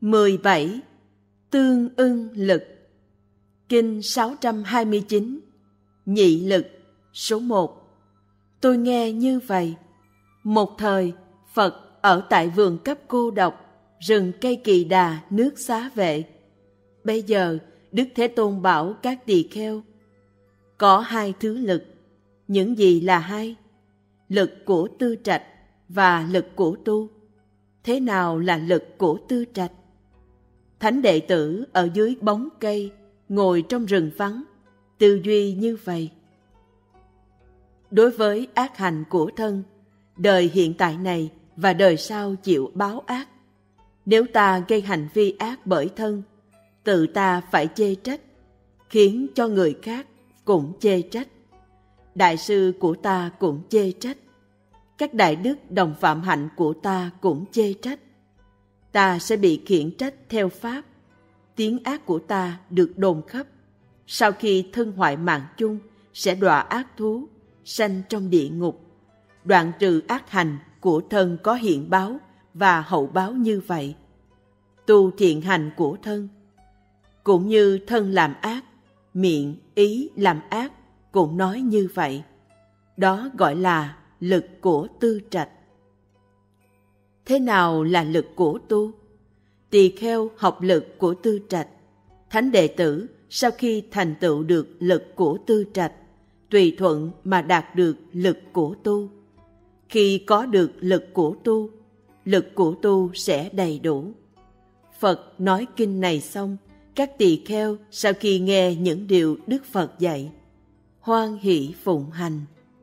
17. Tương ưng lực. Kinh 629. Nhị lực số 1. Tôi nghe như vậy. Một thời, Phật ở tại vườn cấp cô độc, rừng cây Kỳ Đà, nước Xá Vệ. Bây giờ, Đức Thế Tôn bảo các tỳ kheo, có hai thứ lực. Những gì là hai? Lực của tư trạch và lực của tu. Thế nào là lực của tư trạch? Thánh đệ tử ở dưới bóng cây, ngồi trong rừng vắng, tư duy như vậy. Đối với ác hành của thân, đời hiện tại này và đời sau chịu báo ác. Nếu ta gây hành vi ác bởi thân, tự ta phải chê trách, khiến cho người khác cũng chê trách. Đại sư của ta cũng chê trách. Các đại đức đồng phạm hạnh của ta cũng chê trách. Ta sẽ bị khiển trách theo pháp. Tiếng ác của ta được đồn khắp. Sau khi thân hoại mạng chung, sẽ đọa ác thú, sanh trong địa ngục. Đoạn trừ ác hành của thân có hiện báo và hậu báo như vậy. Tu thiện hành của thân, cũng như thân làm ác, miệng, ý làm ác, cũng nói như vậy. Đó gọi là lực của tư trạch. Thế nào là lực của tu? Tỳ kheo học lực của tư trạch. Thánh đệ tử sau khi thành tựu được lực của tư trạch, tùy thuận mà đạt được lực của tu. Khi có được lực của tu sẽ đầy đủ. Phật nói kinh này xong, các tỳ kheo sau khi nghe những điều Đức Phật dạy, hoan hỷ phụng hành.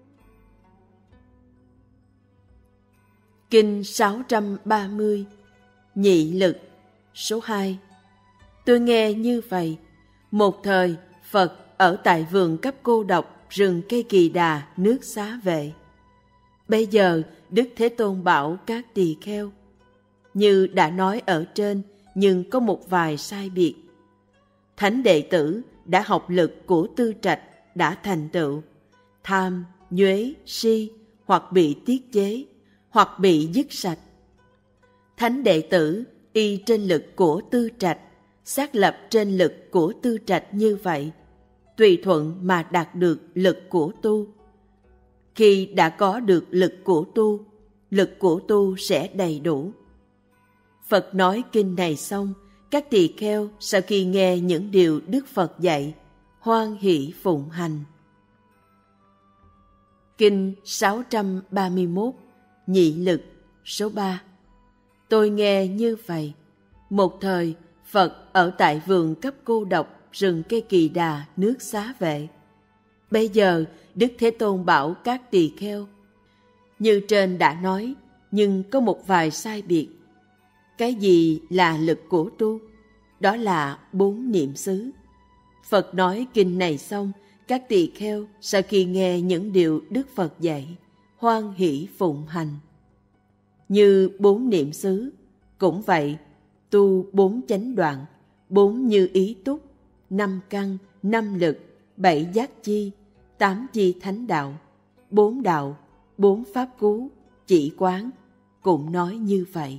Kinh 630. Nhị lực số 2. Tôi nghe như vậy. Một thời, Phật ở tại vườn cấp cô độc, rừng cây Kỳ Đà, nước Xá Vệ. Bây giờ, Đức Thế Tôn bảo các tỳ kheo, như đã nói ở trên, nhưng có một vài sai biệt. Thánh đệ tử đã học lực của tư trạch, đã thành tựu. Tham, nhuế, si, hoặc bị tiết chế, hoặc bị dứt sạch. Thánh đệ tử y trên lực của tư trạch, xác lập trên lực của tư trạch như vậy, tùy thuận mà đạt được lực của tu. Khi đã có được lực của tu sẽ đầy đủ. Phật nói kinh này xong, các tỳ kheo sau khi nghe những điều Đức Phật dạy, hoan hỷ phụng hành. Kinh 631. Nhị lực số 3. Tôi nghe như vậy. Một thời, Phật ở tại vườn cấp cô độc, rừng cây Kỳ Đà, nước Xá Vệ. Bây giờ, Đức Thế Tôn bảo các tỳ kheo, như trên đã nói, nhưng có một vài sai biệt. Cái gì là lực của tu? Đó là 4 niệm xứ. Phật nói kinh này xong, các tỳ kheo sau khi nghe những điều Đức Phật dạy, hoan hỷ phụng hành. Như 4 niệm xứ, cũng vậy, tu 4 chánh đoạn, 4 như ý túc, 5 căn, 5 lực, 7 giác chi, 8 chi thánh đạo, 4 đạo, 4 pháp cú, chỉ quán, cũng nói như vậy.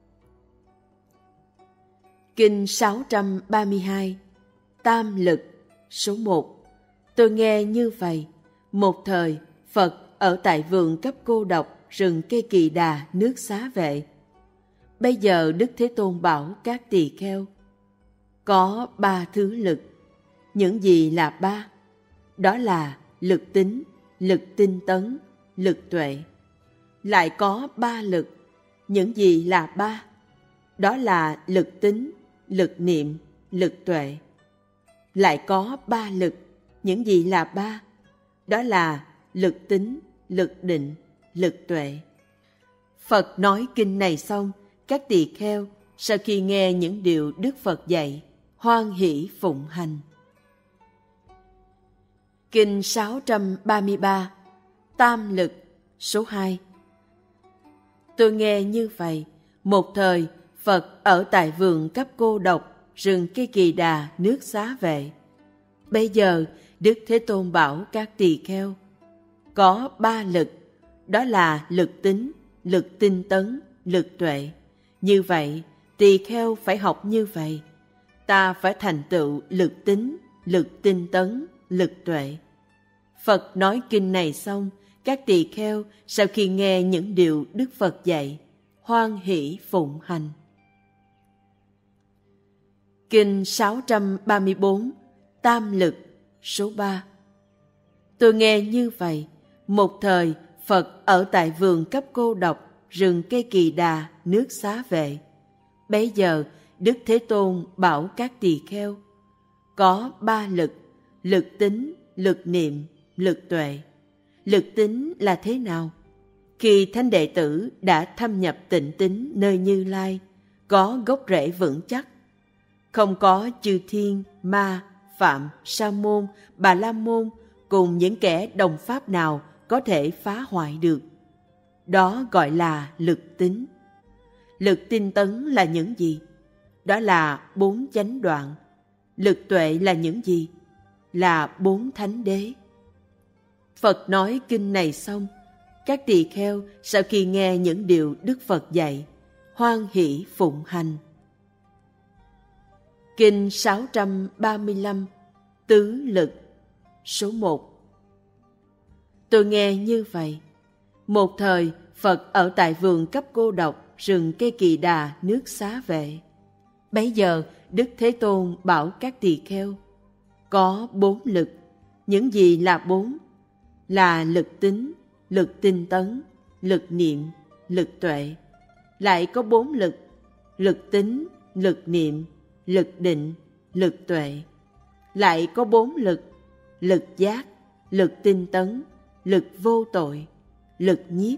Kinh 632. Tam lực số 1. Tôi nghe như vậy. Một thời, Phật ở tại vườn cấp cô độc, rừng cây Kỳ Đà, nước Xá Vệ. Bây giờ Đức Thế Tôn bảo các tỳ kheo, có 3 thứ lực. Những gì là 3? Đó là lực tính, lực tinh tấn, lực tuệ. Lại có 3 lực. Những gì là 3? Đó là lực tính, lực niệm, lực tuệ. Lại có 3 lực. Những gì là 3? Đó là lực tính, lực định, lực tuệ. Phật nói kinh này xong, các tỳ kheo sau khi nghe những điều Đức Phật dạy, hoan hỷ phụng hành. Kinh 633. Tam lực số 2. Tôi nghe như vậy. Một thời, Phật ở tại vườn cấp cô độc, rừng cây Kỳ Đà, nước Xá Vệ. Bây giờ, Đức Thế Tôn bảo các tỳ kheo, có 3 lực. Đó là lực tính, lực tinh tấn, lực tuệ. Như vậy, Tỳ kheo phải học như vậy. Ta phải thành tựu lực tín, lực tinh tấn, lực tuệ. Phật nói kinh này xong, các tỳ kheo sau khi nghe những điều Đức Phật dạy, hoan hỷ phụng hành. Kinh 634, Tam Lực, số 3. Tôi nghe như vậy, một thời Phật ở tại vườn cấp cô độc, rừng cây Kỳ Đà, nước Xá Vệ. Bấy giờ Đức Thế Tôn bảo các tỳ kheo, có 3 lực, lực tín, lực niệm, lực tuệ. Lực tín là thế nào? Khi thánh đệ tử đã thâm nhập tịnh tín nơi Như Lai, có gốc rễ vững chắc, không có chư thiên, ma, phạm, sa môn, bà la môn cùng những kẻ đồng pháp nào có thể phá hoại được. Đó gọi là lực tín. Lực tinh tấn là những gì? Đó là 4 chánh đoạn. Lực tuệ là những gì? Là 4 thánh đế. Phật nói kinh này xong, các tỳ kheo sau khi nghe những điều Đức Phật dạy, hoan hỷ phụng hành. Kinh 635, Tứ Lực, số 1. Tôi nghe như vậy. Một thời Phật ở tại vườn cấp cô độc, rừng cây Kỳ Đà, nước Xá Vệ. Bấy giờ Đức Thế Tôn bảo các tỳ kheo, có 4 lực. Những gì là 4? Là lực tín, lực tinh tấn, lực niệm, lực tuệ. Lại có 4 lực: lực tín, lực niệm, lực định, lực tuệ. Lại có 4 lực: lực giác, lực tinh tấn, lực vô tội, lực nhiếp.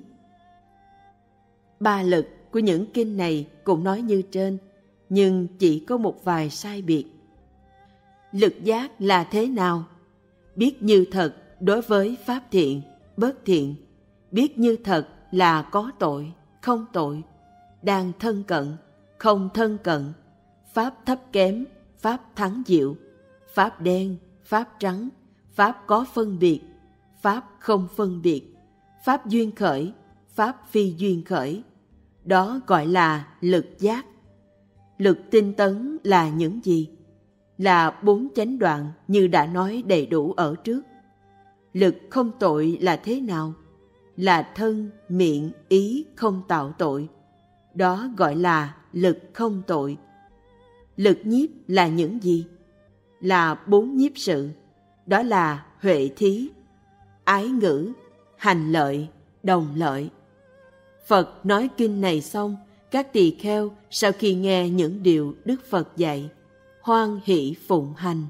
3 lực của những kinh này cũng nói như trên, nhưng chỉ có một vài sai biệt. Lực giác là thế nào? Biết như thật đối với pháp thiện, bất thiện. Biết như thật là có tội, không tội, đang thân cận, không thân cận, pháp thấp kém, pháp thắng diệu, pháp đen, pháp trắng, pháp có phân biệt, pháp không phân biệt, pháp duyên khởi, pháp phi duyên khởi. Đó gọi là lực giác. Lực tinh tấn là những gì? Là 4 chánh đoạn như đã nói đầy đủ ở trước. Lực không tội là thế nào? Là thân, miệng, ý không tạo tội. Đó gọi là lực không tội. Lực nhiếp là những gì? Là 4 nhiếp sự. Đó là huệ thí, ái ngữ, hành lợi, đồng lợi. Phật nói kinh này xong, các tỳ kheo sau khi nghe những điều Đức Phật dạy, hoan hỷ phụng hành.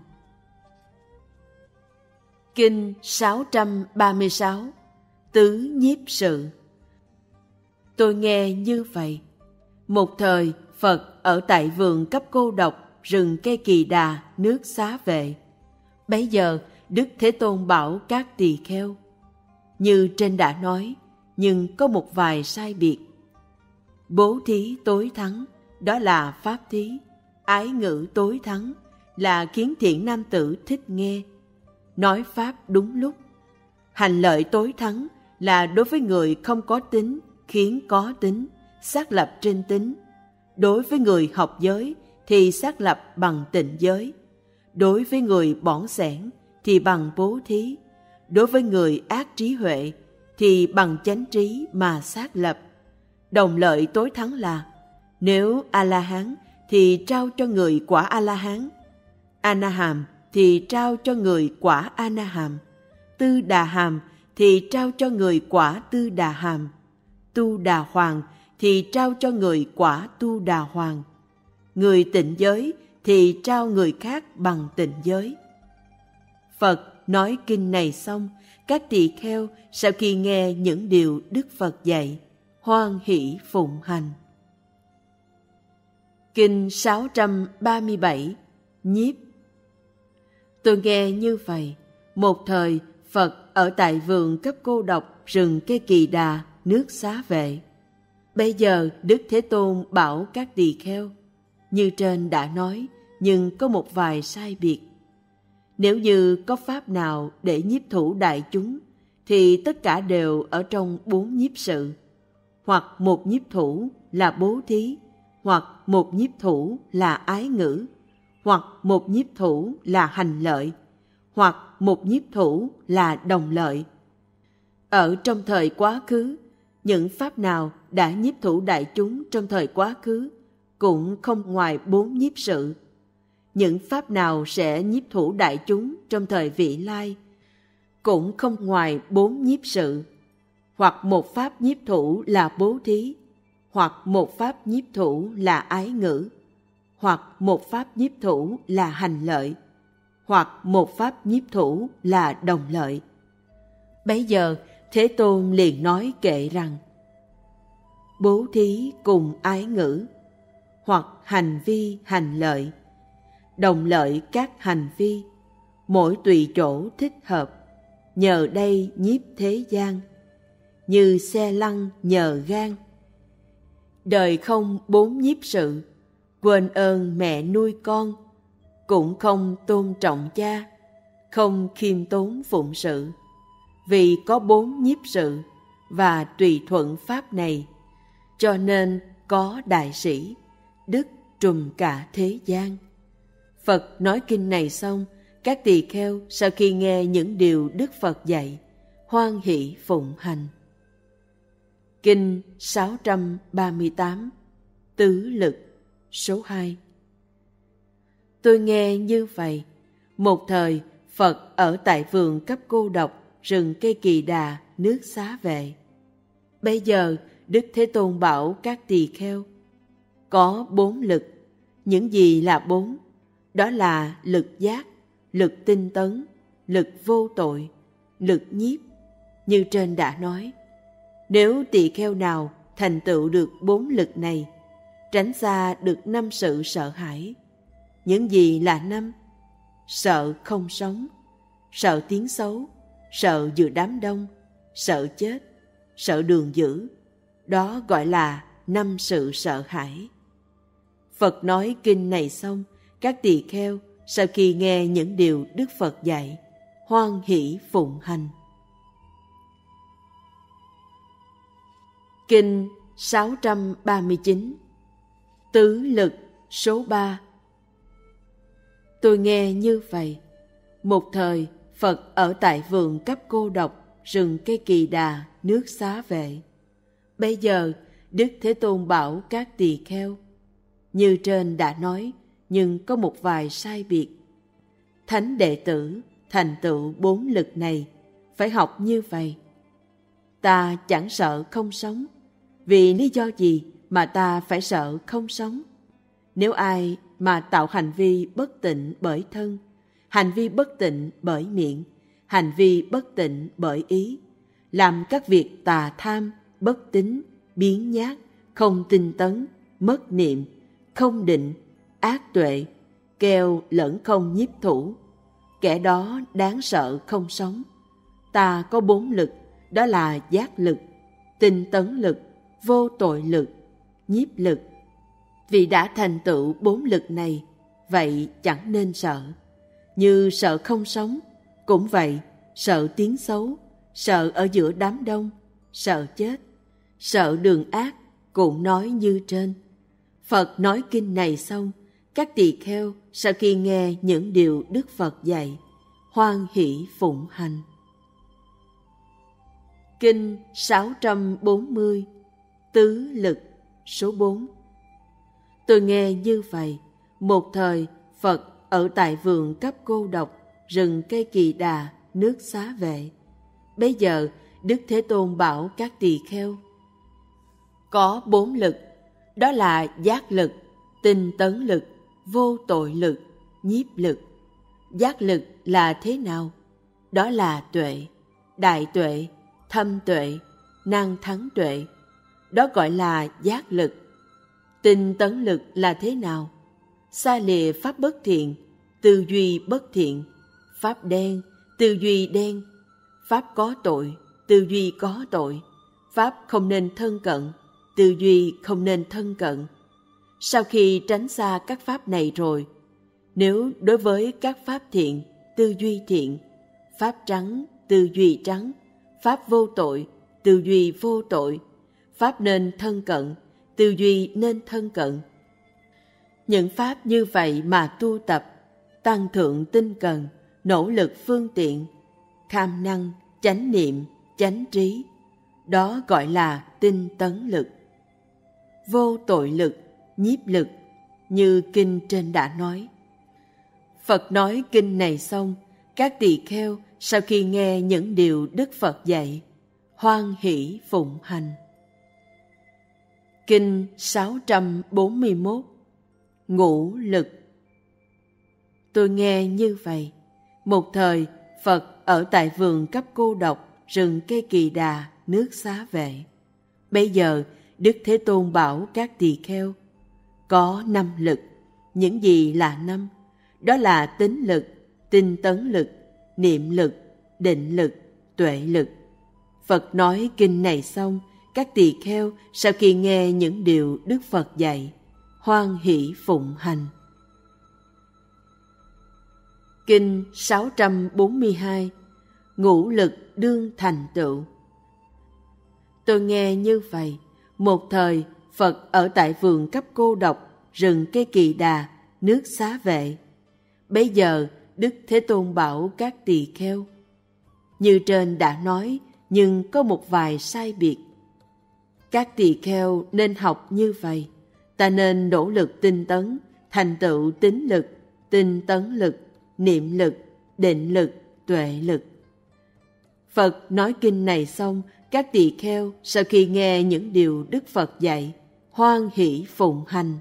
Kinh 636, Tứ nhiếp sự. Tôi nghe như vậy. Một thời Phật ở tại vườn cấp cô độc, rừng cây Kỳ Đà, nước Xá Vệ. Bấy giờ Đức Thế Tôn bảo các tỳ kheo, như trên đã nói, nhưng có một vài sai biệt. Bố thí tối thắng, đó là pháp thí. Ái ngữ tối thắng là khiến thiện nam tử thích nghe, nói pháp đúng lúc. Hành lợi tối thắng là đối với người không có tính, khiến có tính, xác lập trên tính. Đối với người học giới thì xác lập bằng tịnh giới. Đối với người bỏng sẻn thì bằng bố thí. Đối với người ác trí huệ thì bằng chánh trí mà xác lập. Đồng lợi tối thắng là nếu A-la-hán thì trao cho người quả A-la-hán, A-na-hàm thì trao cho người quả A-na-hàm, Tư Đà Hàm thì trao cho người quả Tư Đà Hàm, Tu Đà Hoàng thì trao cho người quả Tu Đà Hoàng. Người tịnh giới thì trao người khác bằng tịnh giới. Phật nói kinh này xong, các tỳ kheo sau khi nghe những điều Đức Phật dạy, hoan hỷ phụng hành. Kinh 637, Nhiếp. Tôi nghe như vậy. Một thời Phật ở tại vườn cấp cô độc, rừng cây Kỳ Đà, nước Xá Vệ. Bây giờ Đức Thế Tôn bảo các tỳ kheo, như trên đã nói, nhưng có một vài sai biệt. Nếu như có pháp nào để nhiếp thủ đại chúng, thì tất cả đều ở trong 4 nhiếp sự. Hoặc một nhiếp thủ là bố thí, hoặc một nhiếp thủ là ái ngữ, hoặc một nhiếp thủ là hành lợi, hoặc một nhiếp thủ là đồng lợi. Ở trong thời quá khứ, những pháp nào đã nhiếp thủ đại chúng trong thời quá khứ cũng không ngoài 4 nhiếp sự. Những pháp nào sẽ nhiếp thủ đại chúng trong thời vị lai cũng không ngoài 4 nhiếp sự. Hoặc một pháp nhiếp thủ là bố thí, hoặc một pháp nhiếp thủ là ái ngữ, hoặc một pháp nhiếp thủ là hành lợi, hoặc một pháp nhiếp thủ là đồng lợi. Bấy giờ Thế Tôn liền nói kệ rằng: bố thí cùng ái ngữ, hoặc hành vi hành lợi, đồng lợi các hành vi, mỗi tùy chỗ thích hợp, nhờ đây nhiếp thế gian, như xe lăn nhờ gan. Đời không 4 nhiếp sự, quên ơn mẹ nuôi con, cũng không tôn trọng cha, không khiêm tốn phụng sự. Vì có 4 nhiếp sự và tùy thuận pháp này, cho nên có đại sĩ, đức trùm cả thế gian. Phật nói kinh này xong, các tỳ kheo sau khi nghe những điều Đức Phật dạy, hoan hỷ phụng hành. Kinh 638 Tứ Lực số 2. Tôi nghe như vậy, một thời Phật ở tại vườn cấp cô độc, rừng cây Kỳ Đà, nước Xá Vệ. Bây giờ Đức Thế Tôn bảo các tỳ kheo: có 4 lực. Những gì là 4? Đó là lực giác, lực tinh tấn, lực vô tội, lực nhiếp. Như trên đã nói, nếu tỳ kheo nào thành tựu được 4 lực này, tránh xa được 5 sự sợ hãi. Những gì là 5? Sợ không sống, sợ tiếng xấu, sợ giữa đám đông, sợ chết, sợ đường dữ. Đó gọi là 5 sự sợ hãi. Phật nói kinh này xong, các tỳ kheo sau khi nghe những điều Đức Phật dạy, hoan hỷ phụng hành. Kinh 639 Tứ Lực số 3. Tôi nghe như vậy, một thời Phật ở tại vườn cấp cô độc, rừng cây Kỳ Đà, nước Xá Vệ. Bây giờ Đức Thế Tôn bảo các tỳ kheo: như trên đã nói, nhưng có một vài sai biệt. Thánh đệ tử thành tựu 4 lực này phải học như vậy. Ta chẳng sợ không sống. Vì lý do gì mà ta phải sợ không sống? Nếu ai mà tạo hành vi bất tịnh bởi thân, hành vi bất tịnh bởi miệng, hành vi bất tịnh bởi ý, làm các việc tà tham, bất tín, biếng nhác, không tinh tấn, mất niệm, không định, ác tuệ, keo lẫn không nhiếp thủ, kẻ đó đáng sợ không sống. Ta có 4 lực, đó là giác lực, tinh tấn lực, vô tội lực, nhiếp lực. Vì đã thành tựu 4 lực này, vậy chẳng nên sợ. Như sợ không sống, cũng vậy, sợ tiếng xấu, sợ ở giữa đám đông, sợ chết, sợ đường ác, cũng nói như trên. Phật nói kinh này xong, các tỳ kheo sau khi nghe những điều Đức Phật dạy, hoan hỷ phụng hành. Kinh 640 Tứ Lực số 4. Tôi nghe như vậy, một thời Phật ở tại vườn cấp cô độc, rừng cây Kỳ Đà, nước Xá Vệ. Bây giờ Đức Thế Tôn bảo các tỳ kheo: có 4 lực, đó là giác lực, tinh tấn lực, vô tội lực, nhiếp lực. Giác lực là thế nào? Đó là tuệ, đại tuệ, thâm tuệ, năng thắng tuệ. Đó gọi là giác lực. Tinh tấn lực là thế nào? Xa lìa pháp bất thiện, tư duy bất thiện, pháp đen, tư duy đen, pháp có tội, tư duy có tội, pháp không nên thân cận, tư duy không nên thân cận. Sau khi tránh xa các pháp này rồi, nếu đối với các pháp thiện, tư duy thiện, pháp trắng, tư duy trắng, pháp vô tội, tư duy vô tội, pháp nên thân cận, tư duy nên thân cận, Những pháp như vậy mà tu tập, tăng thượng tinh cần, nỗ lực phương tiện, kham năng, chánh niệm, chánh trí, đó gọi là tinh tấn lực. Vô tội lực, nhiếp lực, như kinh trên đã nói. Phật nói kinh này xong, các tỳ kheo sau khi nghe những điều Đức Phật dạy, hoan hỷ phụng hành. Kinh 641. Ngũ lực. Tôi nghe như vậy. Một thời, Phật ở tại vườn Cấp Cô Độc, rừng cây Kỳ Đà, nước Xá Vệ. Bây giờ, Đức Thế Tôn bảo các tỳ kheo, có 5 lực. Những gì là 5? Đó là tín lực, tinh tấn lực, niệm lực, định lực, tuệ lực. Phật nói kinh này xong, các tỳ kheo sau khi nghe những điều Đức Phật dạy, hoan hỷ phụng hành. Kinh 642. Ngũ lực đương thành tựu. Tôi nghe như vậy. Một thời, Phật ở tại vườn Cấp Cô Độc, rừng cây Kỳ Đà, nước Xá Vệ. Bây giờ, Đức Thế Tôn bảo các tỳ kheo, như trên đã nói, nhưng có một vài sai biệt. Các tỳ kheo nên học như vậy. Ta nên nỗ lực tinh tấn, thành tựu tín lực, tinh tấn lực, niệm lực, định lực, tuệ lực. Phật nói kinh này xong, các tỳ kheo sau khi nghe những điều Đức Phật dạy, hoan hỷ phụng hành.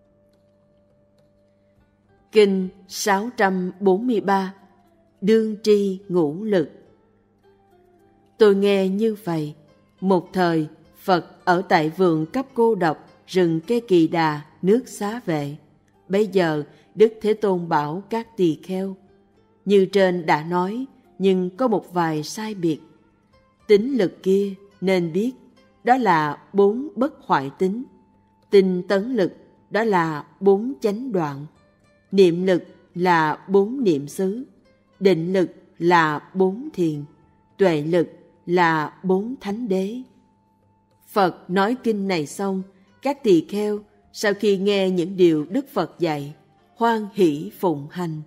Kinh 643. Đương tri ngũ lực. Tôi nghe như vậy. Một thời, Phật ở tại vườn Cấp Cô Độc, rừng cây Kỳ Đà, nước Xá Vệ. Bây giờ, Đức Thế Tôn bảo các tỳ kheo, như trên đã nói, nhưng có một vài sai biệt. Tín lực kia nên biết, đó là 4 bất hoại tính. Tinh tấn lực, đó là 4 chánh đoạn. Niệm lực là 4 niệm xứ. Định lực là 4 thiền. Tuệ lực là 4 thánh đế. Phật nói kinh này xong, các tỳ kheo sau khi nghe những điều Đức Phật dạy, hoan hỷ phụng hành.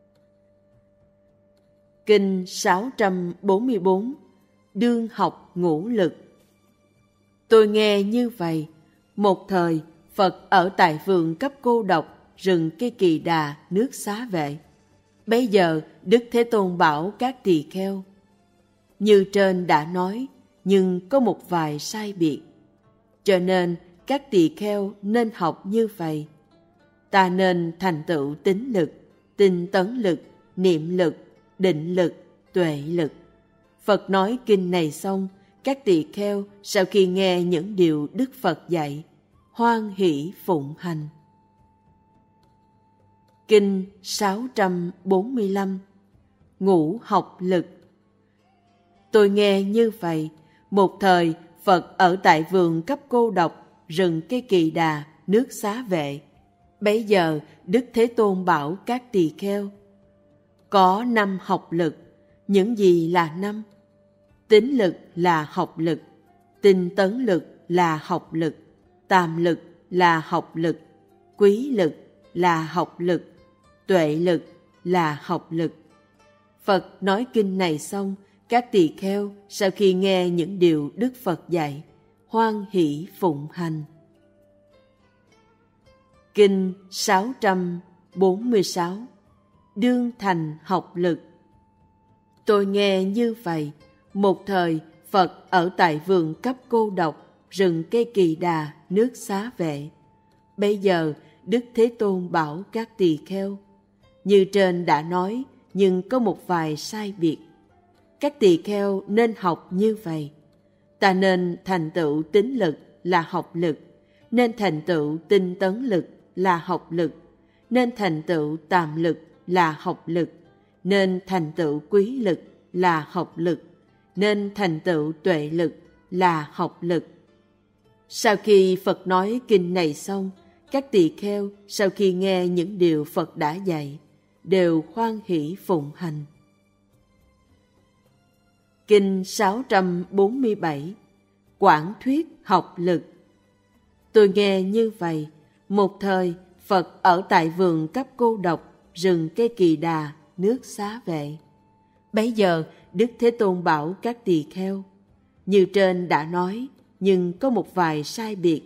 Kinh 644. Đương học ngũ lực. Tôi nghe như vậy. Một thời, Phật ở tại vườn Cấp Cô Độc, rừng cây Kỳ Đà, nước Xá Vệ. Bây giờ, Đức Thế Tôn bảo các tỳ kheo, như trên đã nói, nhưng có một vài sai biệt. Cho nên, các tỳ kheo nên học như vậy. Ta nên thành tựu tín lực, tinh tấn lực, niệm lực, định lực, tuệ lực. Phật nói kinh này xong, các tỳ kheo sau khi nghe những điều Đức Phật dạy, hoan hỷ phụng hành. Kinh 645. Ngũ học lực. Tôi nghe như vậy. Một thời, Phật ở tại vườn Cấp Cô Độc, rừng cây Kỳ Đà, nước Xá Vệ. Bấy giờ, Đức Thế Tôn bảo các tỳ kheo, có 5 học lực. Những gì là 5? Tín lực là học lực, tinh tấn lực là học lực, tàm lực là học lực, quý lực là học lực, tuệ lực là học lực. Phật nói kinh này xong, các tỳ kheo sau khi nghe những điều Đức Phật dạy, hoan hỷ phụng hành. Kinh 646. Đương thành học lực. Tôi nghe như vậy. Một thời, Phật ở tại vườn Cấp Cô Độc, rừng cây Kỳ Đà, nước Xá Vệ. Bây giờ, Đức Thế Tôn bảo các tỳ kheo, như trên đã nói, nhưng có một vài sai biệt. Các tỳ kheo nên học như vậy. Ta nên thành tựu tín lực là học lực, nên thành tựu tinh tấn lực là học lực, nên thành tựu tàm lực là học lực, nên thành tựu quý lực là học lực, nên thành tựu tuệ lực là học lực. Sau khi Phật nói kinh này xong, các tỳ kheo sau khi nghe những điều Phật đã dạy, đều hoan hỷ phụng hành. Kinh 647. Quảng thuyết học lực. Tôi nghe như vậy. Một thời, Phật ở tại vườn cấp cô độc, rừng cây Kỳ Đà, nước Xá Vệ. Bấy giờ Đức Thế Tôn bảo các tỳ kheo: như trên đã nói, nhưng có một vài sai biệt.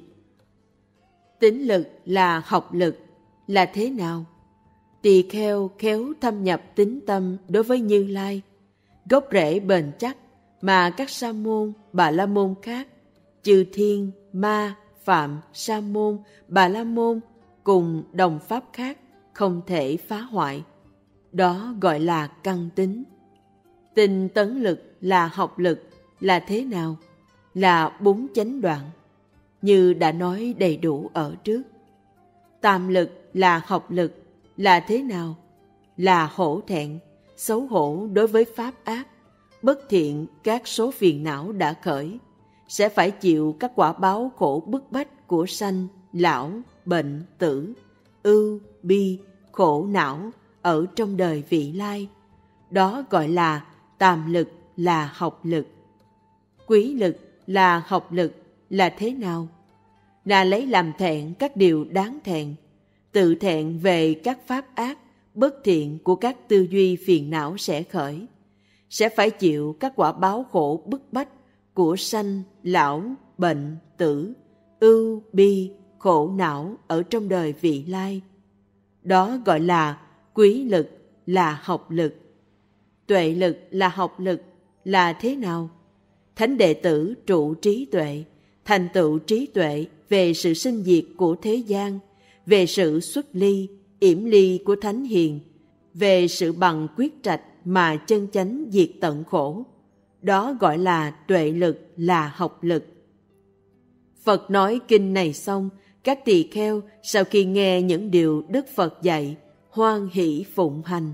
Tín lực là học lực là thế nào? Tỳ kheo khéo thâm nhập tín tâm đối với Như Lai, gốc rễ bền chắc mà các sa môn, bà la môn khác, chư thiên, ma, phạm, sa môn, bà la môn cùng đồng pháp khác không thể phá hoại. Đó gọi là căn tín. Tinh tấn lực là học lực là thế nào? Là 4 chánh đoạn, như đã nói đầy đủ ở trước. Tàm lực là học lực là thế nào? Là hổ thẹn, xấu hổ đối với pháp ác, bất thiện các số phiền não đã khởi, sẽ phải chịu các quả báo khổ bức bách của sanh, lão, bệnh, tử, ưu, bi, khổ não ở trong đời vị lai. Đó gọi là tàm lực là học lực. Quý lực là học lực là thế nào? Là lấy làm thẹn các điều đáng thẹn, tự thẹn về các pháp ác, bất thiện của các tư duy phiền não sẽ khởi, sẽ phải chịu các quả báo khổ bức bách của sanh, lão, bệnh, tử, ưu, bi, khổ não ở trong đời vị lai. Đó gọi là quý lực là học lực. Tuệ lực là học lực là thế nào? Thánh đệ tử trụ trí tuệ, thành tựu trí tuệ về sự sinh diệt của thế gian, về sự xuất ly, yểm ly của thánh hiền, về sự bằng quyết trạch mà chân chánh diệt tận khổ. Đó gọi là tuệ lực là học lực. Phật nói kinh này xong, các tỳ kheo sau khi nghe những điều Đức Phật dạy, hoan hỷ phụng hành.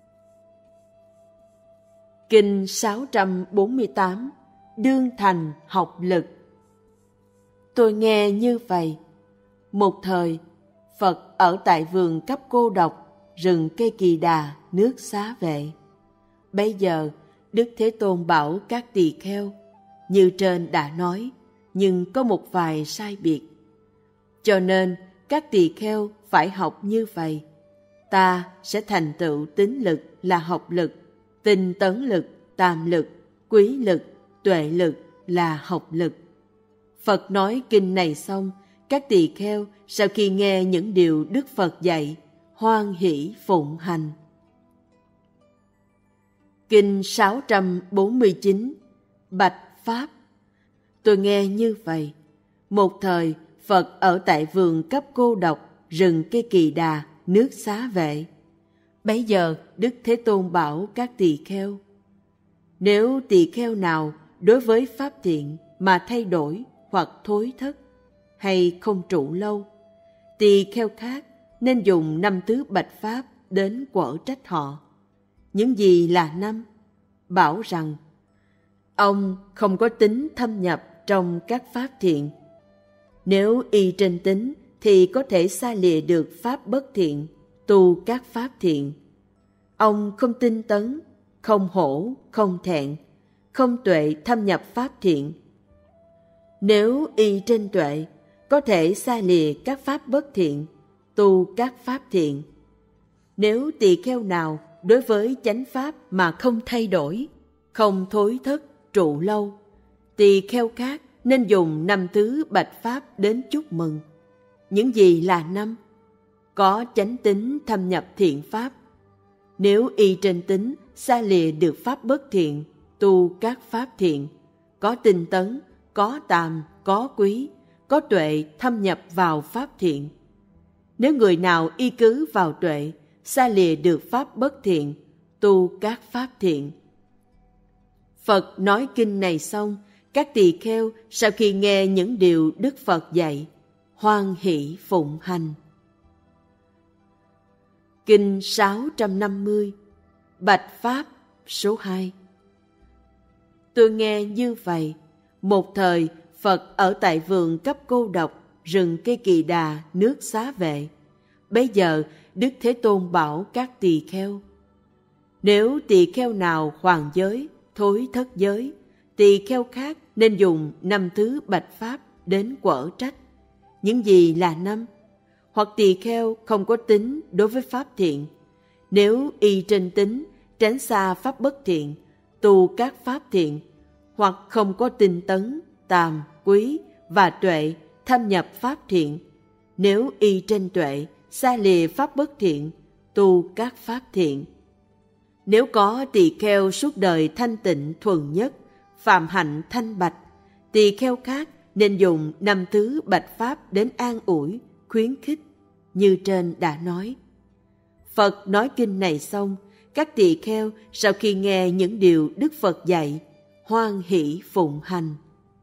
Kinh 648 Đương thành học lực. Tôi nghe như vậy. Một thời, Phật ở tại vườn cấp cô độc, rừng cây Kỳ Đà, nước Xá Vệ. Bây giờ, Đức Thế Tôn bảo các tỳ kheo: như trên đã nói, nhưng có một vài sai biệt. Cho nên, các tỳ kheo phải học như vậy. Ta sẽ thành tựu tín lực là học lực, tinh tấn lực, tàm lực, quý lực, tuệ lực là học lực. Phật nói kinh này xong, các tỳ kheo sau khi nghe những điều Đức Phật dạy, hoan hỷ phụng hành. Kinh 649 Bạch Pháp. Tôi nghe như vậy. Một thời, Phật ở tại vườn cấp cô độc, rừng cây Kỳ Đà, nước Xá Vệ. Bấy giờ, Đức Thế Tôn bảo các tỳ kheo: nếu tỳ kheo nào đối với pháp thiện mà thay đổi hoặc thối thất, hay không trụ lâu, tỳ kheo khác nên dùng 5 thứ bạch pháp đến quở trách họ. Những gì là 5? Bảo rằng ông không có tính thâm nhập trong các pháp thiện. Nếu y trên tính thì có thể xa lìa được pháp bất thiện, tu các pháp thiện. Ông không tinh tấn, không hổ, không thẹn, không tuệ thâm nhập pháp thiện. Nếu y trên tuệ, có thể xa lìa các pháp bất thiện, tu các pháp thiện. Nếu tỳ kheo nào đối với chánh pháp mà không thay đổi, không thối thất, trụ lâu, tỳ kheo khác nên dùng 5 thứ bạch pháp đến chúc mừng. Những gì là 5? Có chánh tính thâm nhập thiện pháp. Nếu y trên tính xa lìa được pháp bất thiện, tu các pháp thiện, có tinh tấn, có tàm, có quý, có tuệ thâm nhập vào pháp thiện. Nếu người nào y cứ vào tuệ, xa lìa được pháp bất thiện, tu các pháp thiện. Phật nói kinh này xong, các tỳ kheo sau khi nghe những điều Đức Phật dạy, hoan hỷ phụng hành. Kinh 650 Bạch Pháp số 2. Tôi nghe như vậy. Một thời, Phật ở tại vườn cấp cô độc, rừng cây Kỳ Đà, nước Xá Vệ. Bây giờ, Đức Thế Tôn bảo các tỳ kheo: nếu tỳ kheo nào hoàn giới, thối thất giới, tỳ kheo khác nên dùng 5 thứ bạch pháp đến quở trách. Những gì là 5? hoặc tỳ kheo không có tính đối với pháp thiện. Nếu y trên tính, tránh xa pháp bất thiện, tu các pháp thiện, hoặc không có tinh tấn, tàm, quý và tuệ thâm nhập pháp thiện. Nếu y trên tuệ, xa lìa pháp bất thiện, tu các pháp thiện. Nếu có tỳ kheo suốt đời thanh tịnh thuần nhất, phạm hạnh thanh bạch, tỳ kheo khác nên dùng 5 thứ bạch pháp đến an ủi, khuyến khích, như trên đã nói. Phật nói kinh này xong, các tỳ kheo sau khi nghe những điều Đức Phật dạy, hoan hỷ phụng hành.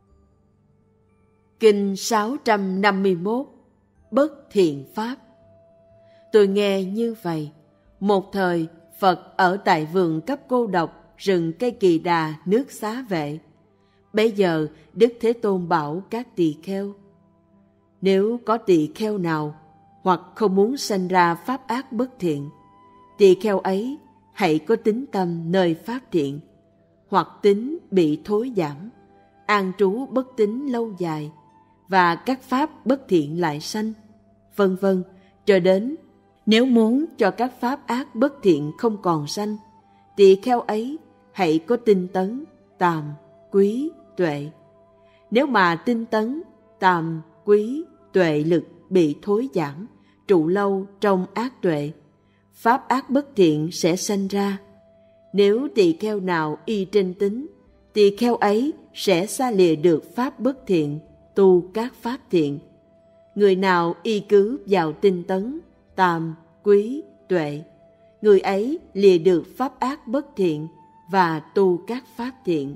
Kinh 651 Bất thiện pháp. Tôi nghe như vậy. Một thời, Phật ở tại vườn cấp cô độc, rừng cây Kỳ Đà, nước Xá Vệ. Bấy giờ, Đức Thế Tôn bảo các tỳ kheo: nếu có tỳ kheo nào hoặc không muốn sanh ra pháp ác bất thiện, tỳ kheo ấy hãy có tín tâm nơi pháp thiện, hoặc tính bị thối giảm, an trú bất tín lâu dài, và các pháp bất thiện lại sanh, vân vân, cho đến nếu muốn cho các pháp ác bất thiện không còn sanh, tỳ kheo ấy hãy có tinh tấn, tàm, quý, tuệ. Nếu mà tinh tấn, tàm, quý, tuệ lực bị thối giảm, trụ lâu trong ác tuệ, pháp ác bất thiện sẽ sanh ra. Nếu tỳ kheo nào y trên tính, tỳ kheo ấy sẽ xa lìa được pháp bất thiện, tu các pháp thiện. Người nào y cứ vào tinh tấn, tàm, quý, tuệ, người ấy lìa được pháp ác bất thiện và tu các pháp thiện.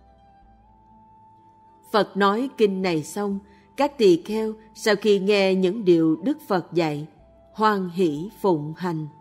Phật nói kinh này xong, các tỳ kheo sau khi nghe những điều Đức Phật dạy, hoan hỷ phụng hành.